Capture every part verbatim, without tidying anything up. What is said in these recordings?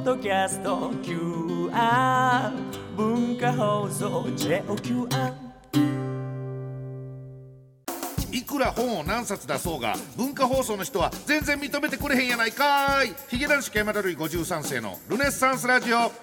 ドキャスト キューアール 文化放送 ジェイキューアール。 いくら本を何冊出そうが文化放送の人は全然認めてくれへんやないかーい。ヒゲ男子山田るいごじゅうさん世のルネッサンスラジオ。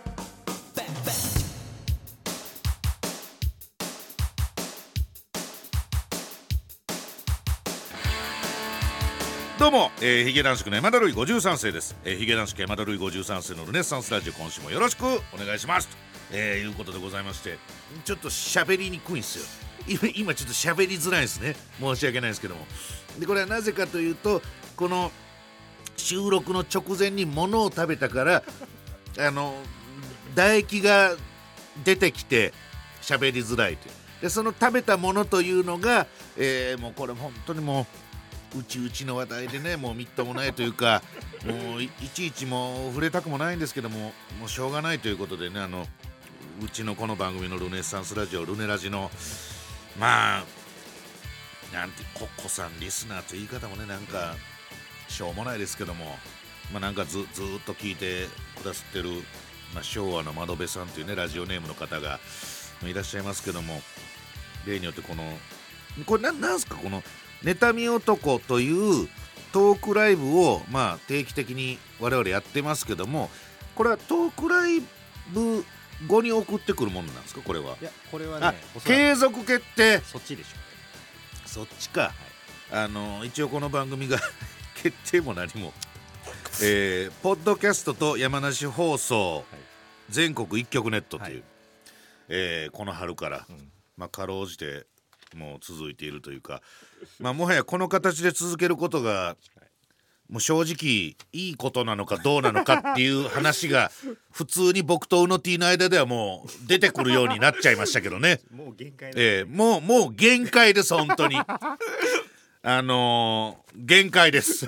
どうも、えー、ヒゲ男子の山田るいごじゅうさん世です、えー、ヒゲ男子山田るいごじゅうさん世のルネッサンスラジオ、今週もよろしくお願いしますと、えー、いうことでございまして、ちょっと喋りにくいんですよ。今, 今ちょっと喋りづらいですね。申し訳ないですけども。でこれはなぜかというと、この収録の直前に物を食べたからあの唾液が出てきて喋りづらいという。でその食べたものというのが、えー、もうこれ本当にもううちうちの話題でね、もうみっともないというか、もう い, いちいちもう触れたくもないんですけども、もうしょうがないということでね、あのうちのこの番組のルネッサンスラジオルネラジのまあなんてコッコさんリスナーという言い方もね、なんかしょうもないですけども、まあなんか ず, ずーっと聞いてくださってる、まあ、昭和の窓辺さんというねラジオネームの方がいらっしゃいますけども、例によってこのこれ な, なんすかこの妬み男というトークライブをまあ定期的に我々やってますけども、これはトークライブ後に送ってくるものなんですか？これは。 いやこれはね、 継続決定。 そっちでしょ。 そっちか、はい、あの一応この番組が決定も何も、えー、ポッドキャストと山梨放送、はい、全国一曲ネットという、はい、えー、この春から、うん、まあかろうじてもう続いているというか、まあもはやこの形で続けることがもう正直いいことなのかどうなのかっていう話が普通に僕とウノティの間ではもう出てくるようになっちゃいましたけどね。 もう限界だ、ね、 えー、もうもう限界です本当にあのー、限界です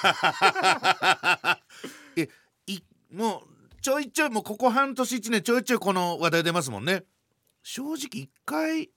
えいもうちょいちょいもうここ半年いちねんちょいちょいこの話題出ますもんね。正直一回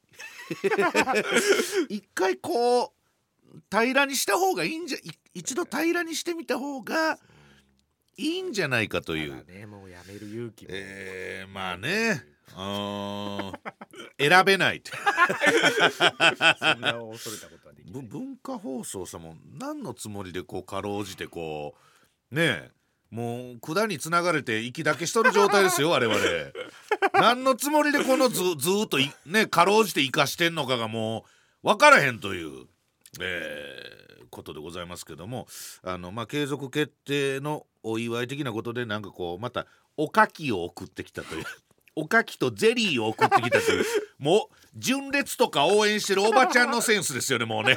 一回こう平らにした方がいいんじゃ一度平らにしてみた方がいいんじゃないかという、 ね、もうやめる勇気も、 えー、まあね、あ選べないそんな恐れたことはできない。 文化放送さんも何のつもりでこうかろうじてこうねえ、もう管につながれて息だけしとる状態ですよ我々何のつもりでこの ず, ずーっとねかろうじて生かしてんのかがもう分からへんという、えー、ことでございますけども、あの、まあ、継続決定のお祝い的なことでなんかこうまたおかきを送ってきたというおかきとゼリーを送ってきたというもう純烈とか応援してるおばちゃんのセンスですよねもうね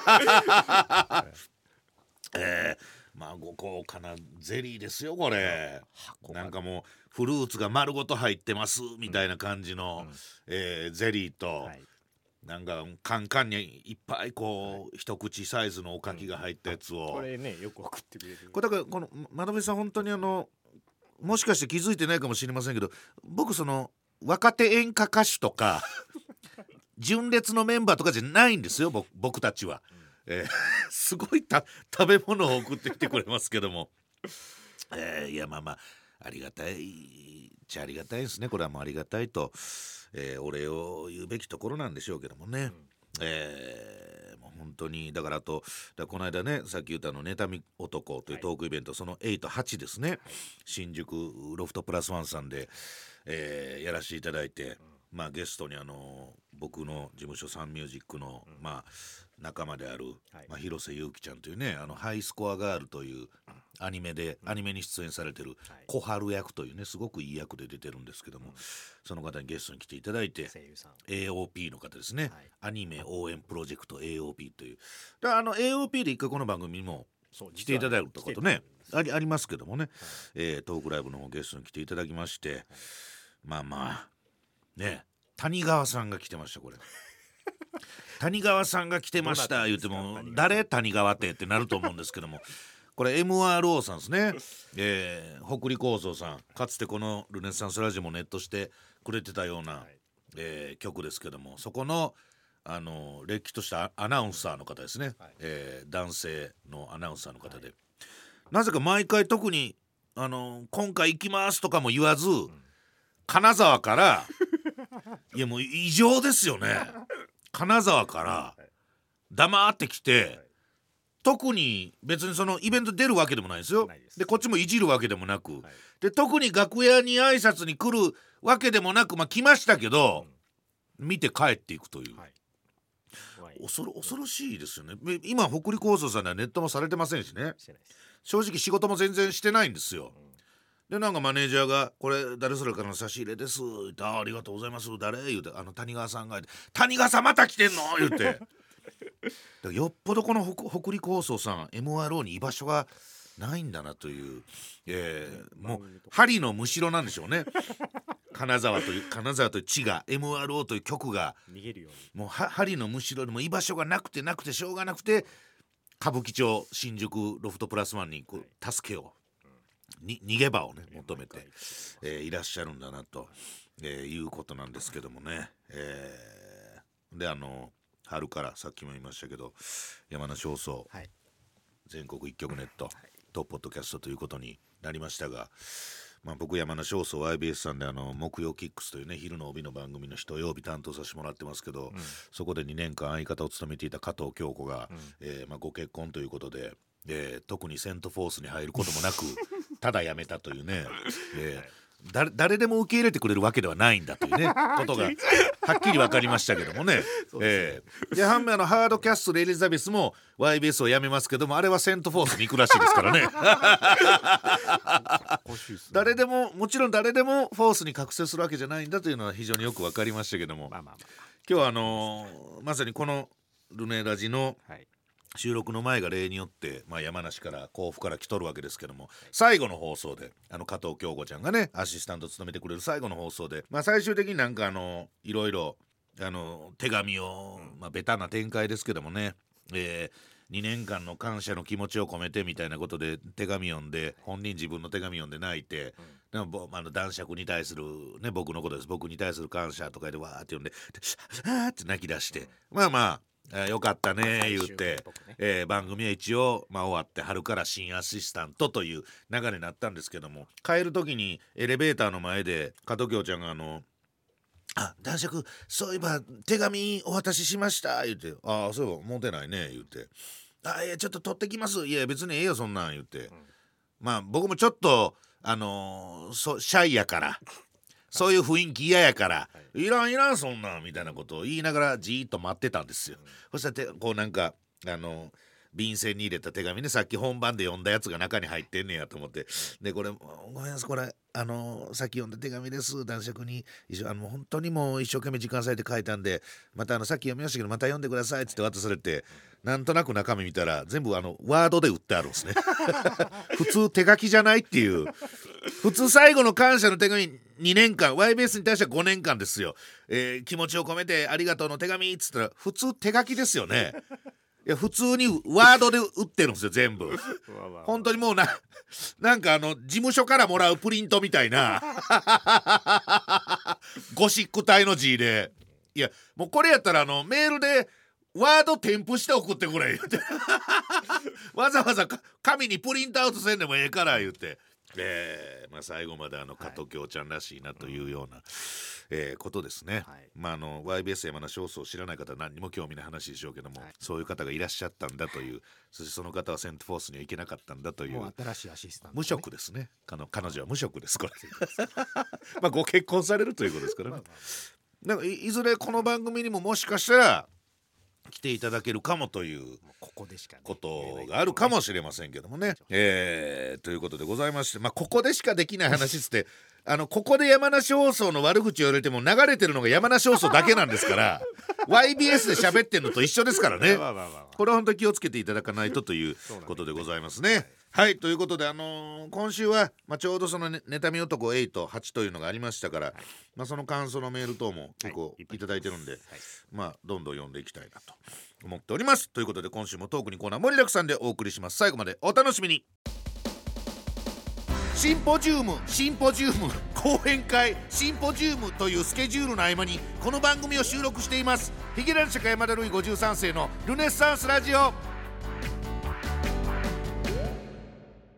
えーまあ豪華なゼリーですよこれ。なんかもうフルーツが丸ごと入ってますみたいな感じの、うん、えー、ゼリーと、はい、なんかカンカンにいっぱいこう、はい、一口サイズのおかきが入ったやつを、うん、 これねよく送ってくれる。 これだからこの窓辺さん本当にあのもしかして気づいてないかもしれませんけど、僕その若手演歌歌手とか純烈のメンバーとかじゃないんですよ 僕, 僕たちは、うん、えー、すごいた食べ物を送ってきてくれますけども、えー、いやまあまあありがたいじゃありがたいですね。これはもうありがたいと、えー、お礼を言うべきところなんでしょうけどもね、うん、えー、もう本当にだからあとだこの間ねさっき言ったの妬み男というトークイベント、はい、そのはち、はちですね、はい、新宿ロフトプラスワンさんで、えー、やらせていただいて、うん、まあゲストにあの僕の事務所サンミュージックの、うん、まあ仲間である、はい、まあ、広瀬優樹ちゃんというね、あのハイスコアガールというアニメで、うん、アニメに出演されてる小春役というねすごくいい役で出てるんですけども、うん、その方にゲストに来ていただいて、声優さん エーオーピー の方ですね、はい、アニメ応援プロジェクト エーオーピー というだあの エーオーピー で一回この番組にも来ていただいたことねあ り, ありますけどもね、はい、えー、トークライブのゲストに来ていただきまして、はい、まあまあね谷川さんが来てました。これ谷川さんが来てました言っても誰谷川ってってなると思うんですけどもこれ エムアールオー さんですね、えー、北陸放送さん、かつてこのルネッサンスラジオもネットしてくれてたような、はい、えー、曲ですけども、そこのあのれっきとしたアナウンサーの方ですね、はい、えー、男性のアナウンサーの方で、はい、なぜか毎回特にあの今回行きますとかも言わず、うん、金沢からいやもう異常ですよね。金沢から黙ってきて、はい、特に別にそのイベント出るわけでもないですよ。で, でこっちもいじるわけでもなく、はい、で特に楽屋に挨拶に来るわけでもなく、まあ来ましたけど、うん、見て帰っていくという、はい、恐ろ、恐ろしいですよね。今北陸放送さんではネットもされてませんしね。正直仕事も全然してないんですよ、うん、でなんかマネージャーがこれ誰それからの差し入れですって、あ, ありがとうございます誰言うて、あの谷川さんが谷川さんまた来てんの言うてだからよっぽどこの 北, 北陸放送さん エムアールオー に居場所がないんだなという、えー、もう針のむしろなんでしょうね。金沢という金沢という地が エムアールオー という局が逃げるように、 もう針のむしろでも居場所がなくてなくてしょうがなくて、歌舞伎町新宿ロフトプラスワンにこう助けを、に逃げ場をね求めて、えー、いらっしゃるんだなと、えー、いうことなんですけどもね、えー、であの春からさっきも言いましたけど山梨放送、はい、全国一曲ネット、はい、トップポッドキャストということになりましたが、まあ、僕山梨放送 アイビーエス さんであの木曜キックスというね昼の帯の番組の一曜日担当させてもらってますけど、うん、そこでにねんかん相方を務めていた加藤京子が、うんえーまあ、ご結婚ということで、えー、特にセントフォースに入ることもなくただ辞めたというね、えー誰, 誰でも受け入れてくれるわけではないんだというねことがはっきり分かりましたけどもね。えー、で反面あのハードキャッスルエリザベスも ワイビーエス を辞めますけども、あれはセントフォースに行くらしいですからね誰でももちろん誰でもフォースに覚醒するわけじゃないんだというのは非常によく分かりましたけども、まあまあまあ、今日はあのー、まさにこのルネラジの、はい収録の前が例によって、まあ、山梨から甲府から来とるわけですけども、最後の放送であの加藤京子ちゃんがねアシスタントを務めてくれる最後の放送で、まあ、最終的になんかあのいろいろあの手紙を、まあ、ベタな展開ですけどもね、えー、にねんかんの感謝の気持ちを込めてみたいなことで手紙読んで、本人自分の手紙読んで泣いて、でもあの男爵に対する、ね、僕のことです、僕に対する感謝とかでわーって読んであーって泣き出して、まあまああよかったね言って、ねえー、番組は一応、まあ、終わって春から新アシスタントという流れになったんですけども、帰る時にエレベーターの前で加藤京ちゃんがあのあ男爵そういえば手紙お渡ししました言って、ああそういえば持ってないね言って、あいやちょっと取ってきます、いや別にええよそんなん言って、うん、まあ僕もちょっとあのー、そシャイやからそういう雰囲気嫌やから、はい、いらんいらんそんなんみたいなことを言いながらじーっと待ってたんですよ、うん、そしたらこうなんかあの便箋に入れた手紙ね、さっき本番で読んだやつが中に入ってんねやと思って、でこれごめんなさいこれあのさっき読んだ手紙です男爵に一緒あの本当にもう一生懸命時間割いて書いたんで、またあのさっき読みましたけどまた読んでくださいって渡されて、なんとなく中身見たら全部あのワードで打ってあるんですね普通手書きじゃないっていう、普通最後の感謝の手紙にねんかん ワイビーエス に対してはごねんかんですよ、えー、気持ちを込めてありがとうの手紙っつったら普通手書きですよねいや普通にワードで打ってるんですよ全部本当にもうななんかあの事務所からもらうプリントみたいなゴシック体の字で、いやもうこれやったらあのメールでワード添付して送ってくれ言ってわざわざ紙にプリントアウトせんでもええから言って、えーまあ、最後まであの加藤京ちゃんらしいなというような、はいえー、ことですね、はいまあ、あの ワイビーエス 山梨放送を知らない方は何にも興味ない話でしょうけども、はい、そういう方がいらっしゃったんだという、そしてその方はセントフォースには行けなかったんだという、 もう新しいアシスタント、ね、 無職ですね、彼女は無職ですこれまあご結婚されるということですからねまあまあまあ、なんか い, いずれこの番組にももしかしたら来ていただけるかもということがあるかもしれませんけどもね、えー、ということでございまして、まあ、ここでしかできない話っつってあのここで山梨放送の悪口を言われても流れてるのが山梨放送だけなんですからワイビーエス で喋ってんのと一緒ですからねこれは本当に気をつけていただかないとということでございますね。はい、ということで、あのー、今週は、まあ、ちょうどそのね妬み男はち、はちというのがありましたから、はいまあ、その感想のメール等も結構いただいてるんで、はいまあ、どんどん読んでいきたいなと思っております。ということで今週もトークにコーナー盛りだくさんでお送りします。最後までお楽しみに。シンポジウムシンポジウム講演会シンポジウムというスケジュールの合間にこの番組を収録しています。ヒゲランシャカ山田ルイごじゅうさん世のルネッサンスラジオ。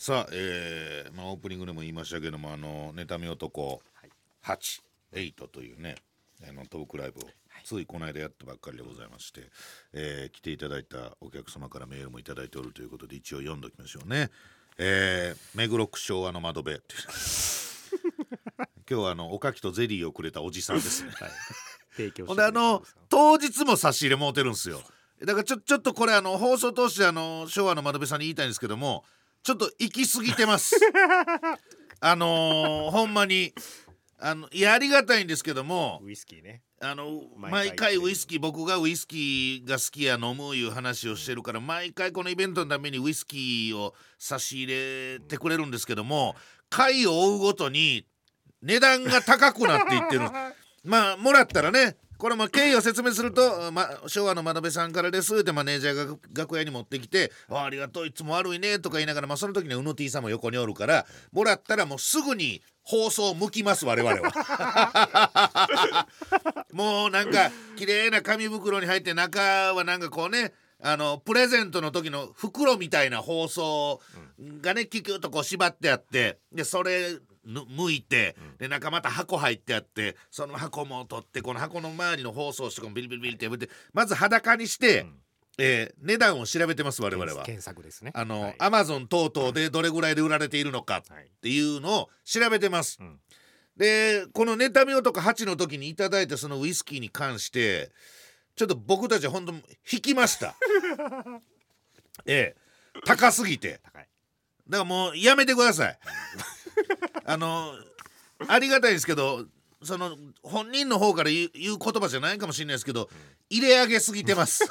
さあ、えーまあ、オープニングでも言いましたけども、あの妬み男はち、はちというね、あのトークライブをついこの間やったばっかりでございまして、えー、来ていただいたお客様からメールもいただいておるということで、一応読んでおきましょうね。えー、目黒区昭和の窓辺っていう今日はあのおかきとゼリーをくれたおじさんですね、はい、 提供してほんであの当日も差し入れもうてるんですよ。だからちょ、ちょっとこれあの放送通してあの昭和の窓辺さんに言いたいんですけども、ちょっと行き過ぎてますあのー、ほんまにあのいやありがたいんですけども、 ウイスキーね、 あの毎毎回回ウイスキー、僕がウイスキーが好きや飲むいう話をしてるから、毎回このイベントのためにウイスキーを差し入れてくれるんですけども、回を追うごとに値段が高くなっていってるまあもらったらね、これも経緯を説明すると、ま、昭和の窓辺さんからですってマネージャーが楽屋に持ってきて、あ, ありがとういつも悪いねとか言いながら、まあ、その時にうの T さんも横におるから、もらったらもうすぐに放送を向きます我々はもうなんか綺麗な紙袋に入って、中はなんかこうね、あのプレゼントの時の袋みたいな包装がね、キュキュッとこう縛ってあって、でそれ剥いて、で中また箱入ってあって、その箱も取って、この箱の周りの包装紙をビリビリビリって破って、まず裸にして、うん、えー、値段を調べてます我々は。 検索ですね。 あの、 はい、 アマゾン等々でどれぐらいで売られているのかっていうのを調べてます、はい、うん、でこの妬み男はちの時にいただいたそのウイスキーに関してちょっと僕たちは本当引きましたええ、高すぎて高い。だからもうやめてくださいあのありがたいですけど、その本人の方から言う、言う言葉じゃないかもしれないですけど、入れ上げすぎてます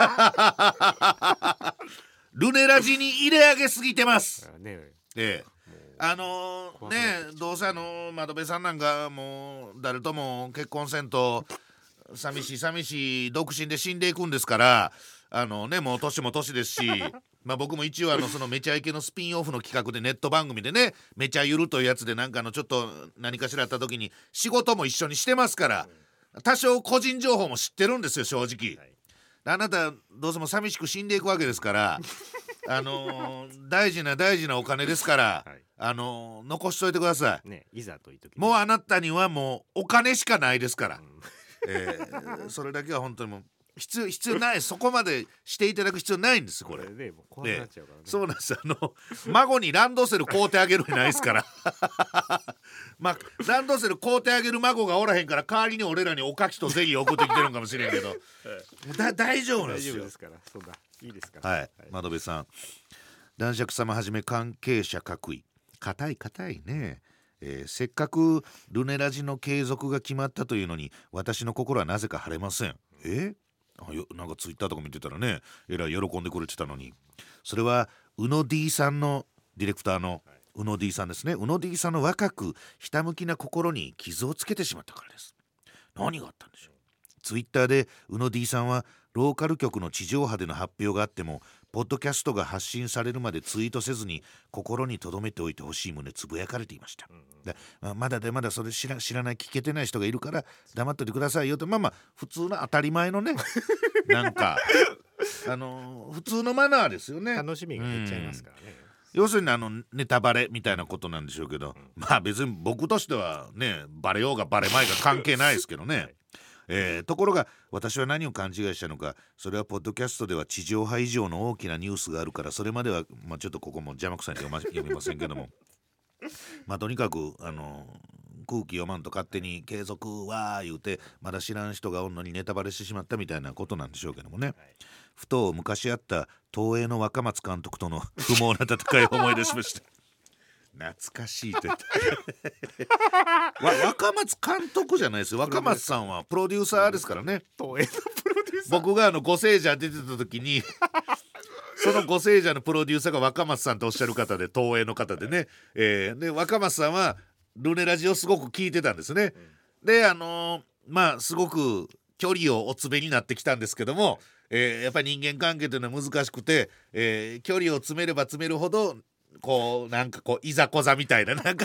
ルネラジに入れ上げすぎてます、ね、ええ、あのー、ね、どうせあの窓辺さんなんかもう誰とも結婚せんと寂しい寂しい独身で死んでいくんですから、あのね、もう年も年ですしまあ僕も一応あのそのめちゃイケのスピンオフの企画でネット番組でね、めちゃゆるというやつでなんかのちょっと何かしらあった時に仕事も一緒にしてますから、多少個人情報も知ってるんですよ正直、はい、あなたどうせも寂しく死んでいくわけですからあのー、大事な大事なお金ですから、はい、あのー、残しといてください、ね、 いざという時もうあなたにはもうお金しかないですから、うん、えー、それだけは本当にもう必要必要ない、そこまでしていただく必要ないんですこれ。これね、もう怖くなっちゃうからね。そうなんです。あの孫にランドセル買うてあげるんないですから。まあランドセル買うてあげる孫がおらへんから、代わりに俺らにおかきとゼリー送ってきてるんかもしれんけど、だ大丈夫なんですよ。 大丈夫ですから。そうだ、いいですか。 はい。はい、窓辺さん、男爵様はじめ関係者各位、固い固いね。えー、せっかくルネラジの継続が決まったというのに、私の心はなぜか晴れません。えあよなんかツイッターとか見てたらね、えらい喜んでくれてたのに、それはうの D さんのディレクターのうの D さんですね。うの D さんの若くひたむきな心に傷をつけてしまったからです。何があったんでしょう。ツイッターでうの D さんは、ローカル局の地上波での発表があってもポッドキャストが発信されるまでツイートせずに心に留めておいてほしい旨つぶやかれていました、うんうん、でまあ、まだでまだそれ知ら、知らない聞けてない人がいるから黙っといてくださいよと、まあまあ普通の当たり前のねなんかあのー、普通のマナーですよね。 楽しみが減っちゃいますからね、 うん、要するにあのネタバレみたいなことなんでしょうけど、うん、まあ別に僕としてはね、バレようがバレまいが関係ないですけどね、はい、えー、ところが私は何を勘違いしたのか、それはポッドキャストでは地上波以上の大きなニュースがあるから、それまでは、まあ、ちょっとここも邪魔くさいんで読ま、読みませんけどもまあとにかくあの空気読まんと勝手に継続は言うて、まだ知らん人がおんのにネタバレしてしまったみたいなことなんでしょうけどもね、はい、ふと昔あった東映の若松監督との不毛な戦いを思い出しました懐かしいと言ってわ若松監督じゃないですよ。若松さんはプロデューサーですからね。 東映のプロデューサー。 僕があのご聖者出てた時にそのご聖者のプロデューサーが若松さんとおっしゃる方で、東映の方でね、えー、で若松さんはルネラジをすごく聞いてたんですね、うん、であのー、まあすごく距離をおつべになってきたんですけども、えー、やっぱり人間関係というのは難しくて、えー、距離を詰めれば詰めるほどこうなんかこういざこざみたいななんか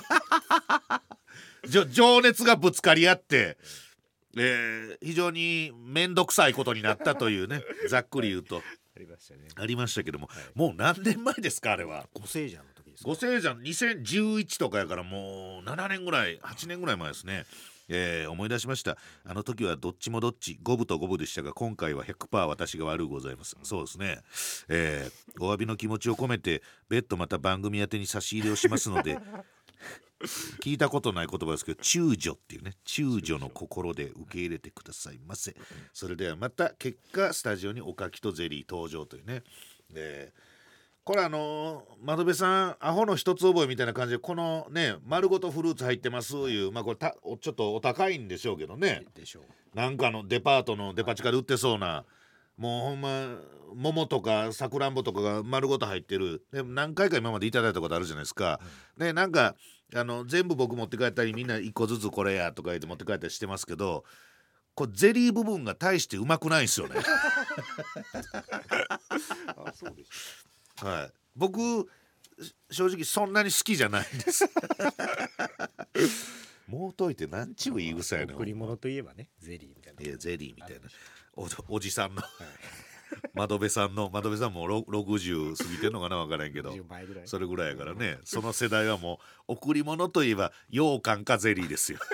情熱がぶつかり合って、えー、非常に面倒くさいことになったというねざっくり言うとありましたね。 ありましたけども、はい、もう何年前ですかあれは。 ご聖者の時ですか。 五星山にせんじゅういちとかやからもうななねんぐらいはちねんぐらい前ですね。えー、思い出しました。あの時はどっちもどっち五分と五分でしたが、今回は ひゃくパーセント 私が悪うございます。そうですね、えー、お詫びの気持ちを込めて別途また番組宛てに差し入れをしますので聞いたことない言葉ですけど、躊躇っていうね、躊躇の心で受け入れてくださいませ。それではまた結果スタジオにおかきとゼリー登場というね、えーこれあのー、窓辺さんアホの一つ覚えみたいな感じでこのね丸ごとフルーツ入ってますいう、まあこれたちょっとお高いんでしょうけどね、 でしょう。 なんかのデパートのデパ地下で売ってそうな、もうほんま桃とかさくらんぼとかが丸ごと入ってるで、何回か今までいただいたことあるじゃないですか、うん、でなんかあの全部僕持って帰ったりみんないっこずつこれやとか言って持って帰ったりしてますけど、これゼリー部分が大してうまくないんですよねあ、そうです。 はい、僕正直そんなに好きじゃないんですもうといてなんちゅう言い草やねん。 贈り物といえばね、ゼリーみたいな。 いやゼリーみたいな お, おじさんの、はい、窓辺さんの窓辺さんもろくじゅう過ぎてんのかな分からんけどそれぐらいやからね、その世代はもう贈り物といえば羊羹かゼリーですよ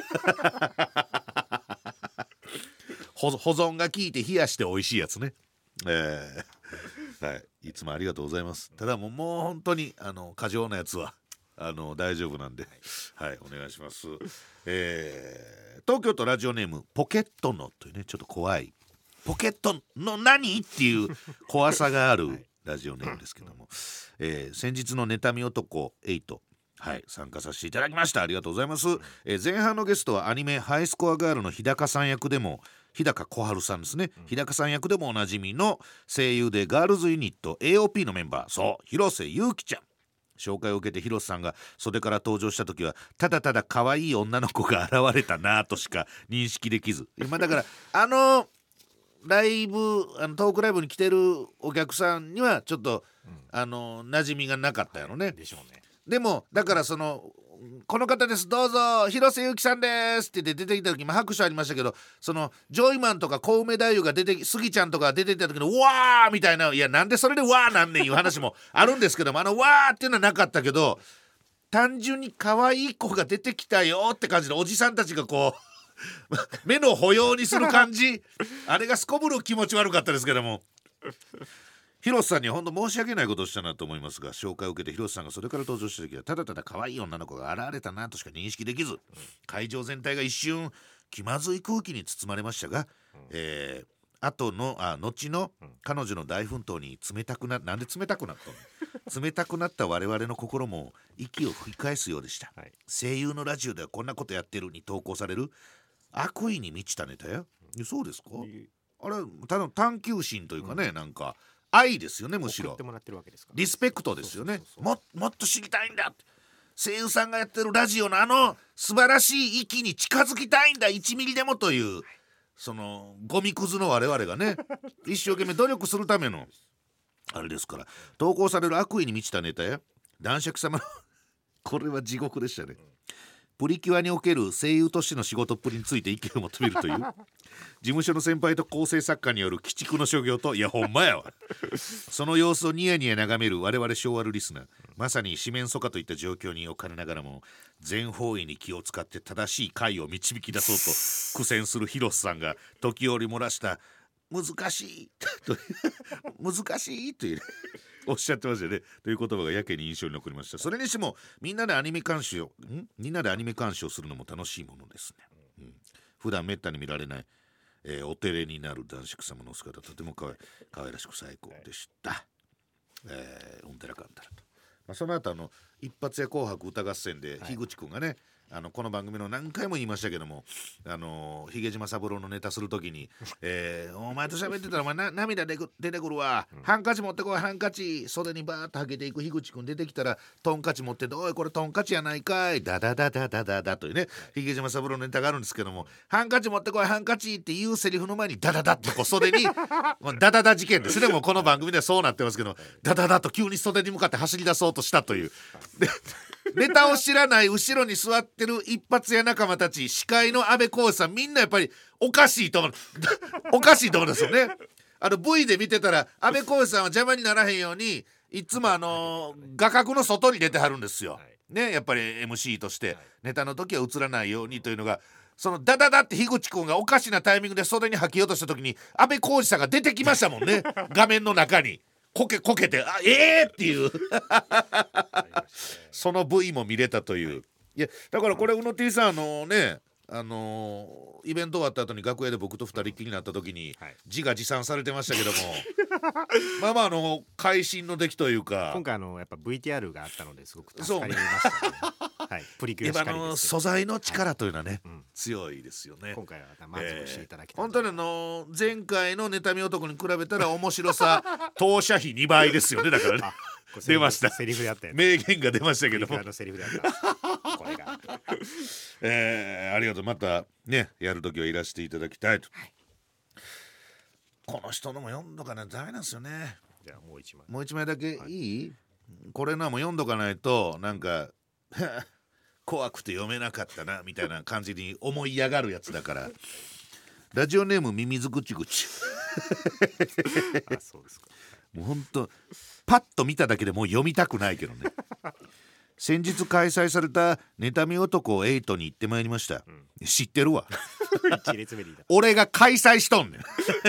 保, 保存が効いて冷やして美味しいやつね、えーはい、いつもありがとうございます。ただもうもう本当にあの過剰なやつはあの大丈夫なんで、はい、はい、お願いします。えー、東京都ラジオネームポケットのというね、ちょっと怖いポケットの何っていう怖さがあるラジオネームですけども、えー、先日の妬み男エイト、はい、参加させていただきました。ありがとうございます。えー、前半のゲストはアニメハイスコアガールの日高さん役でも日高小春さんですね、うん、日高さん役でもおなじみの声優でガールズユニット エーオーピー のメンバー、そう広瀬優樹ちゃん。紹介を受けて広瀬さんが袖から登場した時はただただ可愛い女の子が現れたなとしか認識できず、今だからあのライブあのトークライブに来てるお客さんにはちょっと、うん、あの馴染みがなかったやろね、はい、 でしょうね。 でもだからそのこの方ですどうぞ広瀬優樹さんですって言って出てきた時も拍手ありましたけど、そのジョイマンとか小梅太夫が出てスギちゃんとか出てきた時のうわーみたいな、いやなんでそれでわーなんねんいう話もあるんですけども、あのわーっていうのはなかったけど、単純に可愛い子が出てきたよって感じでおじさんたちがこう目の保養にする感じあれがすこぶる気持ち悪かったですけども広瀬さんには本当申し訳ないことをしたなと思いますが、紹介を受けて広瀬さんがそれから登場した時はただただ可愛い女の子が現れたなとしか認識できず、会場全体が一瞬気まずい空気に包まれましたが、えー、後のあ後の彼女の大奮闘に冷たくななんで冷たくなったの冷たくなった我々の心も息を吹き返すようでした、はい、声優のラジオではこんなことやってるに投稿される悪意に満ちたネタや、うん、そうですか、あれただ探求心というかね、うん、なんか愛ですよね、むしろ送ってもらってるわけですから、 リスペクトですよね。ももっと知りたいんだ、声優さんがやってるラジオのあの素晴らしい域に近づきたいんだいちミリでもという、そのゴミくずの我々がね一生懸命努力するためのあれですから、投稿される悪意に満ちたネタや男爵様のこれは地獄でしたね、プリキュアにおける声優としての仕事っぷりについて意見を求めるという事務所の先輩と構成作家による鬼畜の所業と、いやほんまやわその様子をニヤニヤ眺める我々昭和ルリスナー、まさに四面楚歌といった状況に置かれながらも全方位に気を使って正しい解を導き出そうと苦戦する広瀬さんが時折漏らした難しい難しいというおっしゃってましたよね、という言葉がやけに印象に残りました。それにしてもみんなでアニメ鑑賞んみんなでアニメ鑑賞するのも楽しいものですね、うん、普段めったに見られない、えー、お照れになる男爵様の姿、とてもかわい可愛らしく最高でした、えー、オンテラカンタラと、まあ、その後あの一発屋紅白歌合戦で樋口くんがね、はい、あのこの番組の何回も言いましたけども、あのー、髭島三郎のネタするときに、えー、お前と喋ってたらお前な涙で出てくるわ、うん、ハンカチ持ってこい、ハンカチ袖にバーッとはけていく樋口くん出てきたらトンカチ持っておいこれトンカチやないかいダダダダダダダというね髭島三郎のネタがあるんですけども、ハンカチ持ってこいハンカチっていうセリフの前にダダダッとこう袖にダダダ事件ですね、もうこの番組ではそうなってますけどダダダと急に袖に向かって走り出そうとしたというでネタを知らない後ろに座ってる一発屋仲間たち、司会の安倍浩二さん、みんなやっぱりおかしいと思うおかしいと思うんですよね。あの ブイ で見てたら安倍浩二さんは邪魔にならへんようにいつもあのー、画角の外に出てはるんですよ、 はいね、やっぱり エムシー として、 はいネタの時は映らないようにというのが、そのダダダって樋口くんがおかしなタイミングで袖に吐きようとした時に安倍浩二さんが出てきましたもんね画面の中にこけこけて、あえーっていうその ブイ も見れたという、はい、いやだからこれうの T さんあのねあのー、イベント終わった後に楽屋で僕と二人っきりになった時に、はい、自画自賛されてましたけどもまあまああの会心の出来というか、 今回あのやっぱ ブイティーアール があったのですごく助かりましたねはい、プリキュアしかりですけど、 素材の力というのはね、 はいうん、 強いですよね。 今回は満足していただきたい、 えー、本当にあの前回の妬み男に比べたら面白さ当社費にばいですよね。だからね出ました、 セリフであったやつ、 名言が出ましたけども、 のセリフであったこれがえー、ありがとう。またねやるときはいらしていただきたいと、はい、この人のも読んどかないとダメなんですよね。 じゃあもう一枚もう一枚だけいい、はい、これのはもう読んどかないとなんか怖くて読めなかったなみたいな感じに思い上がるやつだからラジオネームミミズぐちぐちあ、そうですか。 もうほんとパッと見ただけでもう読みたくないけどね先日開催された妬み男エイトに行ってまいりました、うん、知ってるわ一列目でいいだ俺が開催しとんねん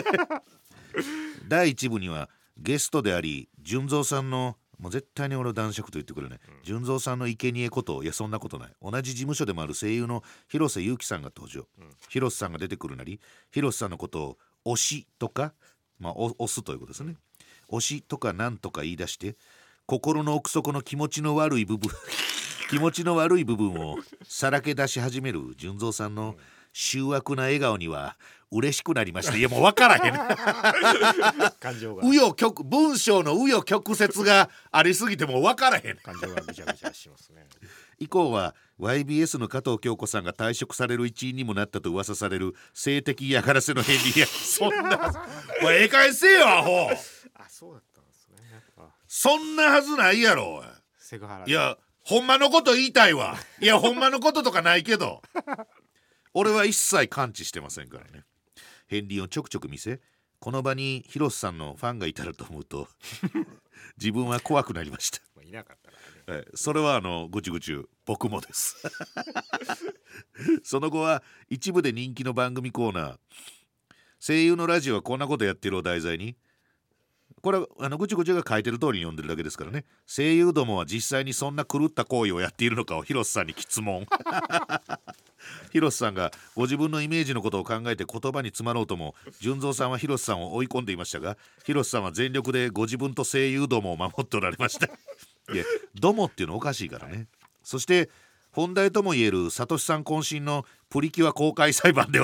だいいち部にはゲストであり純三さんのもう絶対に俺は男爵と言ってくるね、うん、純三さんの生贄こと、いやそんなことない、同じ事務所でもある声優の広瀬優樹さんが登場、うん、広瀬さんが出てくるなり広瀬さんのことを推しとか、まあ推すということですね、推しとかなんとか言い出して心の奥底の気持ちの悪い部分気持ちの悪い部分をさらけ出し始める純三さんの醜悪な笑顔には嬉しくなりました。いやもう分からへん感情が紆余曲文章の紆余曲折がありすぎてもう分からへん感情がぐちゃぐちゃしますね以降は ワイビーエス の加藤京子さんが退職される一因にもなったと噂される性的嫌がらせのヘンリーやそんなおいええかいせよアホあ、そうだったんですね。 そんなはずないやろ。 セクハラいやほんまのこと言いたいわ。いやほんまのこととかないけど俺は一切感知してませんからね。片鱗をちょくちょく見せ、この場に広瀬さんのファンがいたらと思うと自分は怖くなりました。 いなかったからね、 はい、それはあのぐちぐち僕もですその後は一部で人気の番組コーナー、声優のラジオはこんなことやってるを題材に、これはあのぐちぐちが書いてる通りに読んでるだけですからね。声優どもは実際にそんな狂った行為をやっているのかを広瀬さんに質問広瀬さんがご自分のイメージのことを考えて言葉に詰まろうとも純三さんは広瀬さんを追い込んでいましたが、広瀬さんは全力でご自分と声優どもを守っておられましたいやどもっていうのおかしいからね。そして本題ともいえるサトシさん渾身のプリキュア公開裁判では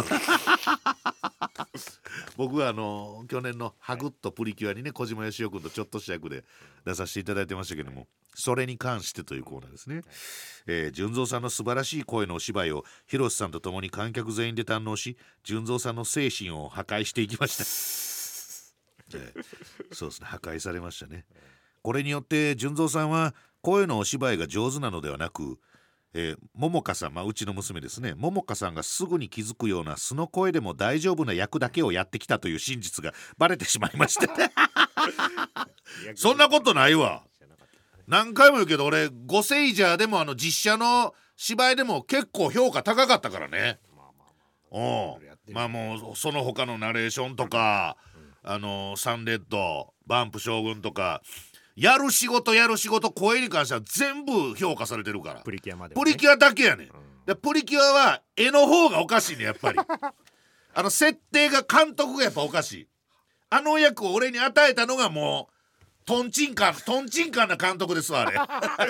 僕はあの去年のハグッとプリキュアにね小島よしお君とちょっとした役で出させていただいてましたけども、それに関してというコーナーですね。えー、純三さんの素晴らしい声のお芝居を広瀬さんと共に観客全員で堪能し、純三さんの精神を破壊していきましたえー、そうですね、破壊されましたね。これによって純三さんは声のお芝居が上手なのではなく、えー、桃香さん、まあ、うちの娘ですね、桃香さんがすぐに気づくような素の声でも大丈夫な役だけをやってきたという真実がバレてしまいましたそんなことないわ。何回も言うけど俺ゴセイジャーでもあの実写の芝居でも結構評価高かったからね。まあもうその他のナレーションとか、うん、あのサンレッドバンプ将軍とかやる仕事やる仕事声に関しては全部評価されてるから。 プリキュアまでもね、 プリキュアだけやねん、うん、でプリキュアは絵の方がおかしいねやっぱりあの設定が監督がやっぱおかしい。あの役を俺に与えたのがもうトンチンカントンチンカンな監督ですわあれあ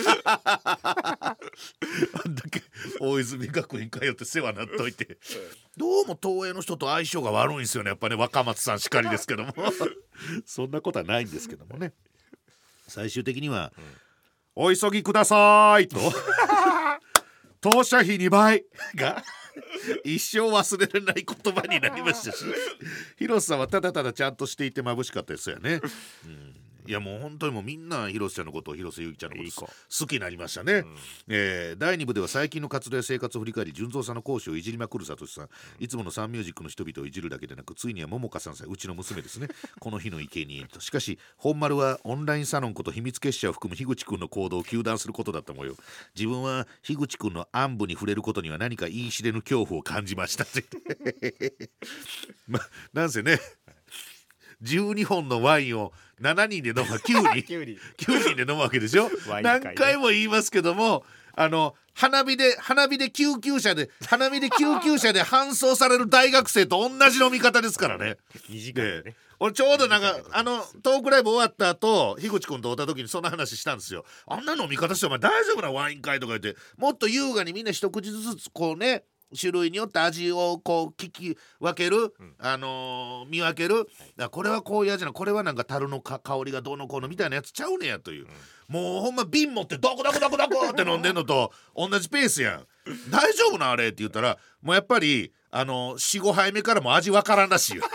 んだけ大泉学院通って世話になっといてどうも東映の人と相性が悪いんですよねやっぱね。若松さんしかりですけどもそんなことはないんですけどもね。最終的には、うん、お急ぎくださいと当社費にばいが一生忘れられない言葉になりましたし広瀬さんはただただちゃんとしていて眩しかったですよね、うん、 いやもう本当にもうみんな広瀬ちゃんのことを広瀬優希ちゃんのこといい子好きになりましたね、うんえー、だいに部では最近の活動や生活を振り返り純三さんの講師をいじりまくるサトシさん、うん、いつものサンミュージックの人々をいじるだけでなくついには桃花さんさえうちの娘ですねこの日の生贄としかし本丸はオンラインサロンこと秘密結社を含む樋口くんの行動を糾弾することだった模様。自分は樋口くんの暗部に触れることには何か言い知れぬ恐怖を感じましたまなんせねじゅうにほんのワインをしちにんで飲むきゅうにんきゅうにんで飲むわけでしょ、ね、何回も言いますけどもあの花火で花火で救急車で花火で救急車で搬送される大学生と同じ飲み方ですからねにじかんでね俺ちょうどなんかあのトークライブ終わった後樋口くんと会った時にそんな話したんですよ。あんな飲み方してお前大丈夫なワイン会とか言ってもっと優雅にみんな一口ずつこうね種類によって味をこう聞き分ける、うんあのー、見分ける、はい、これはこういう味なこれはなんか樽のか香りがどうのこうのみたいなやつちゃうねやという、うん、もうほんま瓶持ってドコドコドコドコって飲んでんのと同じペースやん大丈夫なあれって言ったらもうやっぱりあの よん,ご 杯目からも味わからんらしいよ